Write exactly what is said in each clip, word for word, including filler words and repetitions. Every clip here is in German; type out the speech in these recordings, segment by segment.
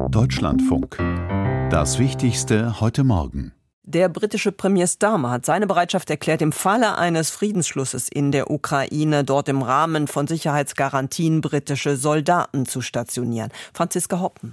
Deutschlandfunk. Das Wichtigste heute Morgen. Der britische Premier Starmer hat seine Bereitschaft erklärt, im Falle eines Friedensschlusses in der Ukraine dort im Rahmen von Sicherheitsgarantien britische Soldaten zu stationieren. Franziska Hoppen.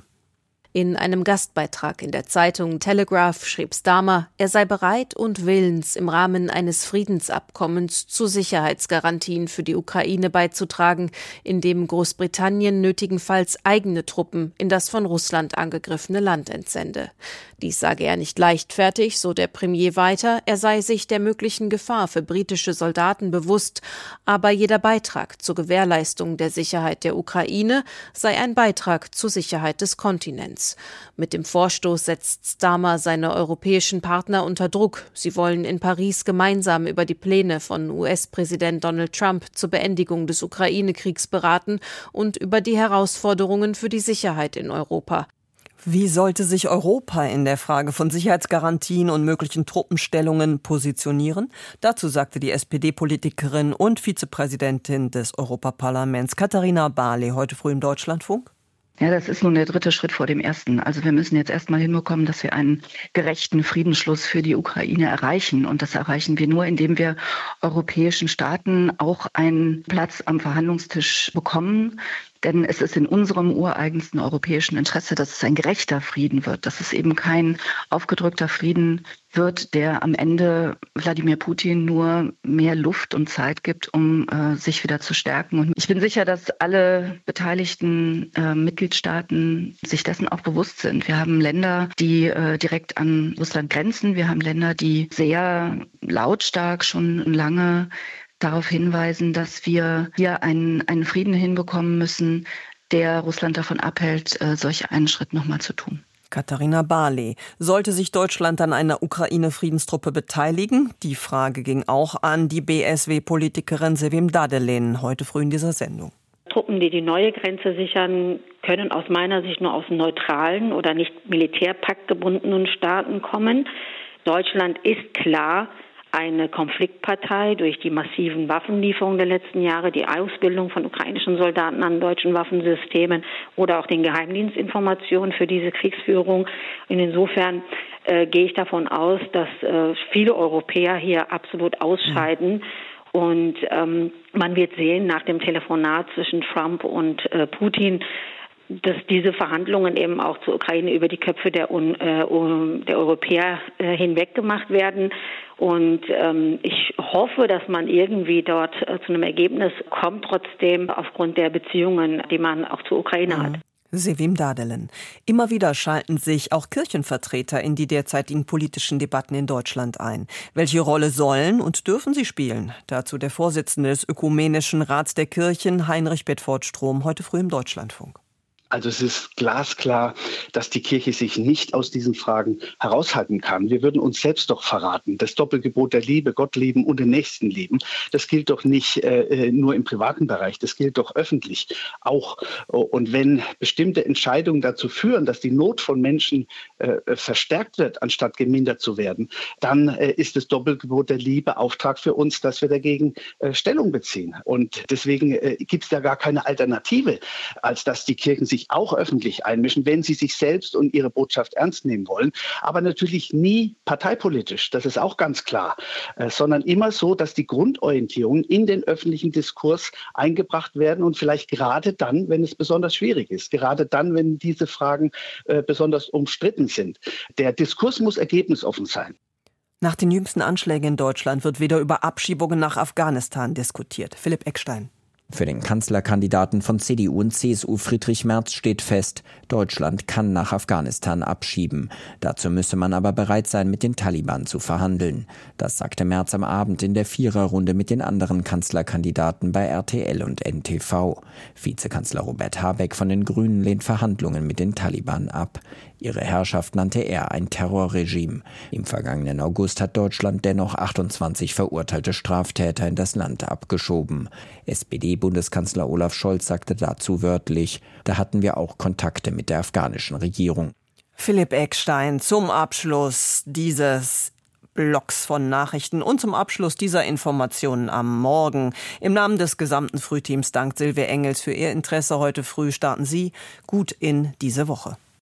In einem Gastbeitrag in der Zeitung Telegraph schrieb Starmer, er sei bereit und willens, im Rahmen eines Friedensabkommens zu Sicherheitsgarantien für die Ukraine beizutragen, indem Großbritannien nötigenfalls eigene Truppen in das von Russland angegriffene Land entsende. Dies sage er nicht leichtfertig, so der Premier weiter, er sei sich der möglichen Gefahr für britische Soldaten bewusst, aber jeder Beitrag zur Gewährleistung der Sicherheit der Ukraine sei ein Beitrag zur Sicherheit des Kontinents. Mit dem Vorstoß setzt Starmer seine europäischen Partner unter Druck. Sie wollen in Paris gemeinsam über die Pläne von U S-Präsident Donald Trump zur Beendigung des Ukraine-Kriegs beraten und über die Herausforderungen für die Sicherheit in Europa. Wie sollte sich Europa in der Frage von Sicherheitsgarantien und möglichen Truppenstellungen positionieren? Dazu sagte die S P D-Politikerin und Vizepräsidentin des Europaparlaments Katharina Barley heute früh im Deutschlandfunk. Ja, das ist nun der dritte Schritt vor dem ersten. Also wir müssen jetzt erstmal hinbekommen, dass wir einen gerechten Friedensschluss für die Ukraine erreichen. Und das erreichen wir nur, indem wir europäischen Staaten auch einen Platz am Verhandlungstisch bekommen. Denn es ist in unserem ureigensten europäischen Interesse, dass es ein gerechter Frieden wird, dass es eben kein aufgedrückter Frieden wird, der am Ende Wladimir Putin nur mehr Luft und Zeit gibt, um äh, sich wieder zu stärken. Und ich bin sicher, dass alle beteiligten äh, Mitgliedstaaten sich dessen auch bewusst sind. Wir haben Länder, die äh, direkt an Russland grenzen. Wir haben Länder, die sehr lautstark schon lange darauf hinweisen, dass wir hier einen, einen Frieden hinbekommen müssen, der Russland davon abhält, äh, solch einen Schritt nochmal zu tun. Katharina Barley. Sollte sich Deutschland an einer Ukraine-Friedenstruppe beteiligen? Die Frage ging auch an die B S W-Politikerin Sevim Dadelen heute früh in dieser Sendung. Truppen, die die neue Grenze sichern, können aus meiner Sicht nur aus neutralen oder nicht militärpaktgebundenen Staaten kommen. Deutschland ist klar eine Konfliktpartei durch die massiven Waffenlieferungen der letzten Jahre, die Ausbildung von ukrainischen Soldaten an deutschen Waffensystemen oder auch den Geheimdienstinformationen für diese Kriegsführung. Und insofern äh, gehe ich davon aus, dass äh, viele Europäer hier absolut ausscheiden. Mhm. Und ähm, man wird sehen, nach dem Telefonat zwischen Trump und äh, Putin, dass diese Verhandlungen eben auch zur Ukraine über die Köpfe der, äh, der Europäer äh, hinweg gemacht werden. Und ähm, ich hoffe, dass man irgendwie dort äh, zu einem Ergebnis kommt, trotzdem aufgrund der Beziehungen, die man auch zur Ukraine hat. Sevim Dadelen. Immer wieder schalten sich auch Kirchenvertreter in die derzeitigen politischen Debatten in Deutschland ein. Welche Rolle sollen und dürfen sie spielen? Dazu der Vorsitzende des Ökumenischen Rats der Kirchen, Heinrich Bedford-Strom, heute früh im Deutschlandfunk. Also es ist glasklar, dass die Kirche sich nicht aus diesen Fragen heraushalten kann. Wir würden uns selbst doch verraten. Das Doppelgebot der Liebe, Gott lieben und den Nächsten lieben, das gilt doch nicht äh, nur im privaten Bereich, das gilt doch öffentlich auch. Und wenn bestimmte Entscheidungen dazu führen, dass die Not von Menschen äh, verstärkt wird, anstatt gemindert zu werden, dann äh, ist das Doppelgebot der Liebe Auftrag für uns, dass wir dagegen äh, Stellung beziehen. Und deswegen äh, gibt es da gar keine Alternative, als dass die Kirchen sich auch öffentlich einmischen, wenn sie sich selbst und ihre Botschaft ernst nehmen wollen. Aber natürlich nie parteipolitisch, das ist auch ganz klar, äh, sondern immer so, dass die Grundorientierungen in den öffentlichen Diskurs eingebracht werden und vielleicht gerade dann, wenn es besonders schwierig ist, gerade dann, wenn diese Fragen äh, besonders umstritten sind. Der Diskurs muss ergebnisoffen sein. Nach den jüngsten Anschlägen in Deutschland wird wieder über Abschiebungen nach Afghanistan diskutiert. Philipp Eckstein. Für den Kanzlerkandidaten von C D U und C S U Friedrich Merz steht fest, Deutschland kann nach Afghanistan abschieben. Dazu müsse man aber bereit sein, mit den Taliban zu verhandeln. Das sagte Merz am Abend in der Viererrunde mit den anderen Kanzlerkandidaten bei R T L und N T V. Vizekanzler Robert Habeck von den Grünen lehnt Verhandlungen mit den Taliban ab. Ihre Herrschaft nannte er ein Terrorregime. Im vergangenen August hat Deutschland dennoch achtundzwanzig verurteilte Straftäter in das Land abgeschoben. S P D-Bundeskanzler Olaf Scholz sagte dazu wörtlich, da hatten wir auch Kontakte mit der afghanischen Regierung. Philipp Eckstein zum Abschluss dieses Blocks von Nachrichten und zum Abschluss dieser Informationen am Morgen. Im Namen des gesamten Frühteams dankt Silvia Engels für Ihr Interesse heute früh. Starten Sie gut in diese Woche.